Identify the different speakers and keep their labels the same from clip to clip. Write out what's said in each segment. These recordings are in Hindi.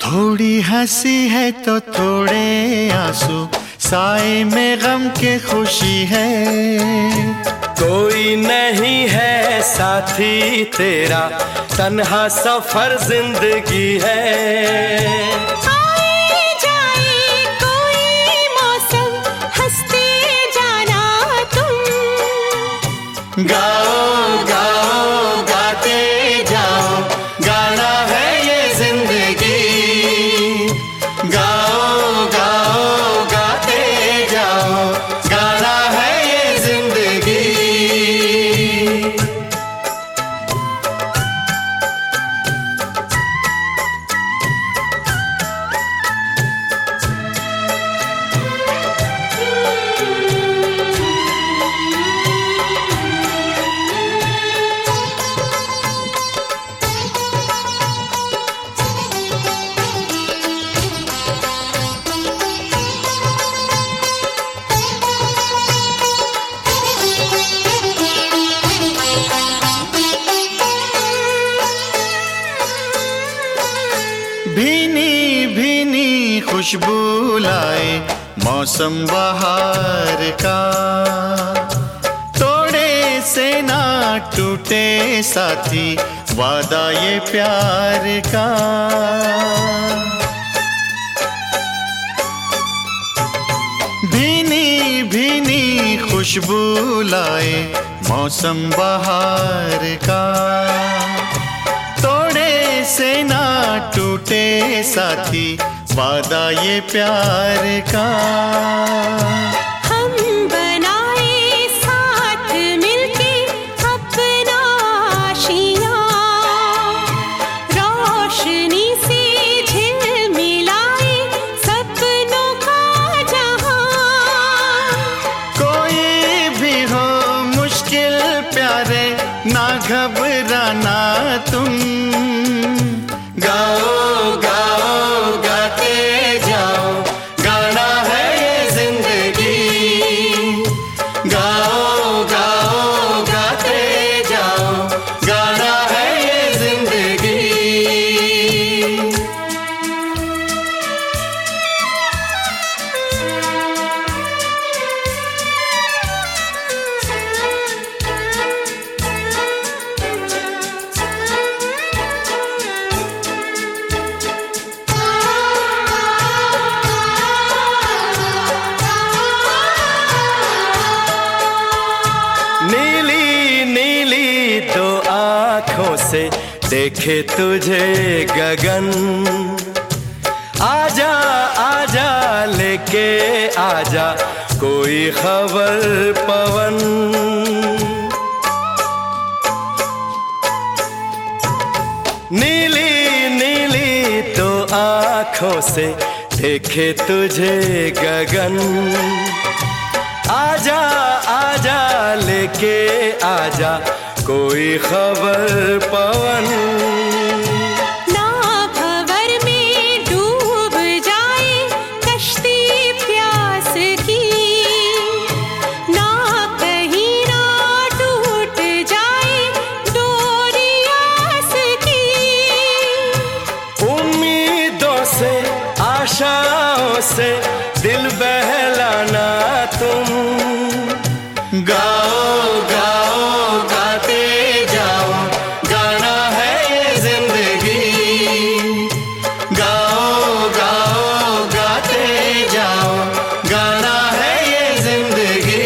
Speaker 1: थोड़ी हंसी है तो थोड़े आंसू, साए में गम के खुशी है।
Speaker 2: कोई नहीं है साथी तेरा, तन्हा सफर जिंदगी है।
Speaker 1: गाओ गाओ गाते जाओ, गाना है ये जिंदगी। गाओ गाओ गाते जाओ, गाना है ये जिंदगी। भीनी भीनी खुशबू लाए मौसम बहार का, तोड़े से ना टूटे साथी वादा ये प्यार का। भीनी भीनी खुशबू लाए मौसम बहार का, तोड़े से ना टूटे साथी वादा ये प्यार का।
Speaker 3: हम बनाए साथ मिलके अपना आशियाँ, रोशनी से झिलमिलाए सपनों का जहां।
Speaker 1: कोई भी हो मुश्किल प्यारे, ना घबराना तुम। गाओ गाओ गाते जाओ, गाना है ये जिंदगी। गाओ गाओ गाते जाओ, गाना है ये जिंदगी।
Speaker 2: नीली नीली दो आँखों से देखे तुझे गगन, आजा आजा लेके आजा कोई खबर पवन। नीली नीली दो आँखों से देखे तुझे गगन, आजा आजा लेके आजा कोई खबर पवन।
Speaker 3: ना भंवर में डूब जाए कश्ती प्यास की, ना कहीं ना टूट जाए डोरी आस की।
Speaker 2: उम्मीदों से आशाओं से दिल बहलाना तुम।
Speaker 1: गाओ गाओ गाते जाओ, गाना है ये जिंदगी। गाओ गाओ गाते जाओ, गाना है ये जिंदगी।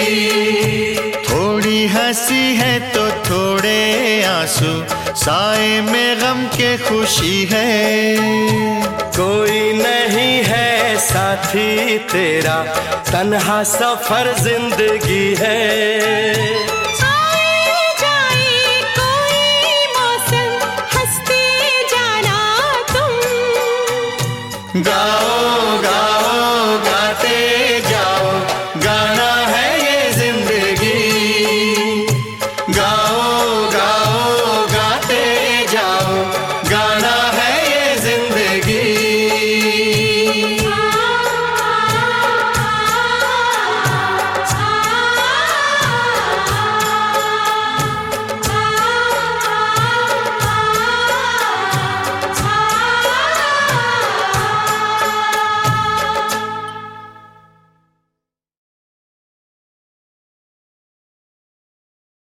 Speaker 1: थोड़ी हंसी है तो थोड़े आंसू, साए में गम के खुशी है।
Speaker 2: कोई नहीं है साथी तेरा, तन्हा सफर जिंदगी है।
Speaker 3: आए जाए कोई मौसम, हंसते जाना तुम।
Speaker 1: गाओ